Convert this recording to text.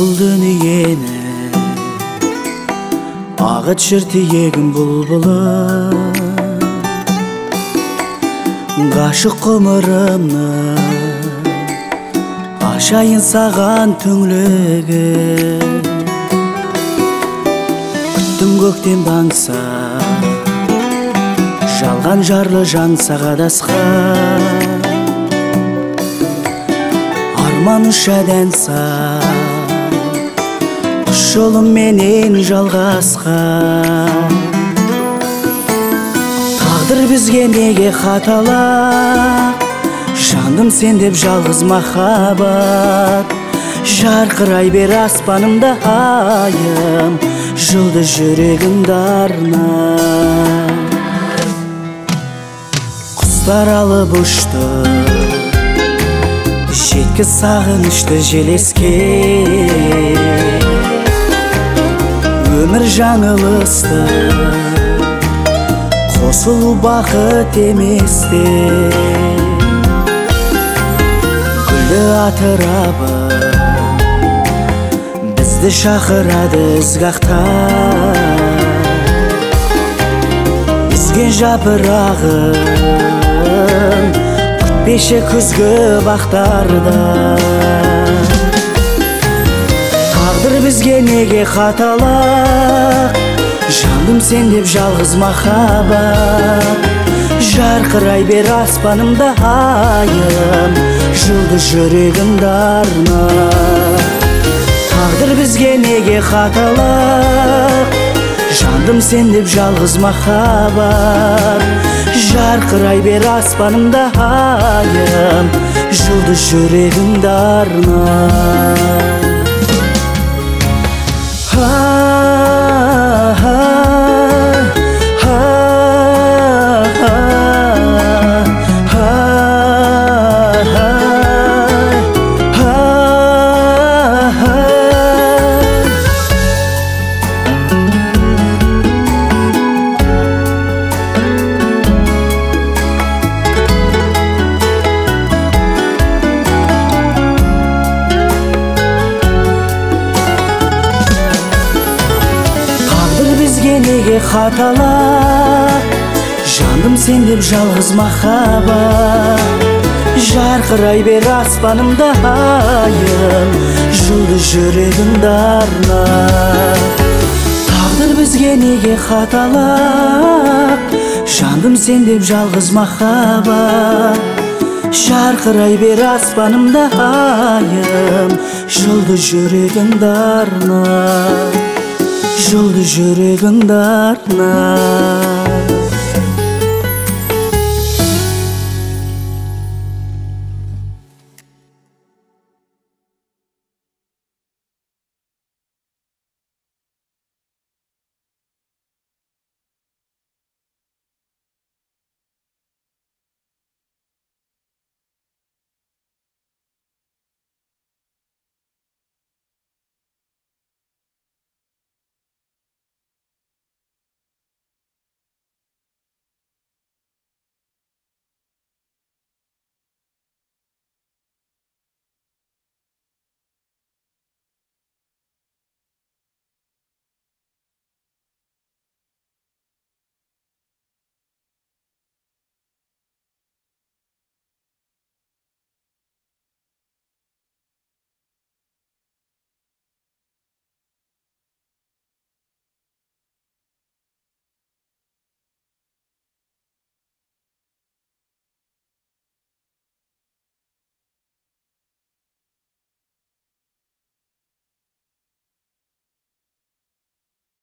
Асыл дүниені ағыт жүр тиегін бұлбұлы, ғашық ғұмырымны ашайын саған түңлігі. Күттім көктем аңса, жалған жарлы жан сағадасқа. Арман ұшадан са, жолым менен жалғасқа. Тағдыр бізге неге қатала, жандым сен деп жалғыз махаббат. Жарқырай бер аспанымда айым, жұлдыз жүрегімді арнап. Құстар алып ұшты, жеткі сағынышты желеске. Өмір жаңылысты, қосылу бақыт еместе. Гүлді атырабы, бізді шақырады ызғақта. Үзген жапырағын күтпеші күзгі бақтарда. Тағдыр бізге неге қатала, жандым сен деп жалғыз махаббат. Жарқырай бер аспанымда айым, жұлдыз жүрегімді арнап. Тағдыр бізге неге қатала, жандым сен деп жалғыз махаббат. Жарқырай бер аспанымда айым, жұлдыз жүрегімді арнап. Неге қатала, жандым сен деп жалғыз махаббат. Жарқырай бер аспанымда айым, жұлдыз жүрегімді арнап. Тағдыр бізге неге қатала, жандым сен деп жалғыз махаббат. Жарқырай бер аспанымда айым, жұлдыз жүрегімді арнап. Жұлдыз жүрегімді арнап.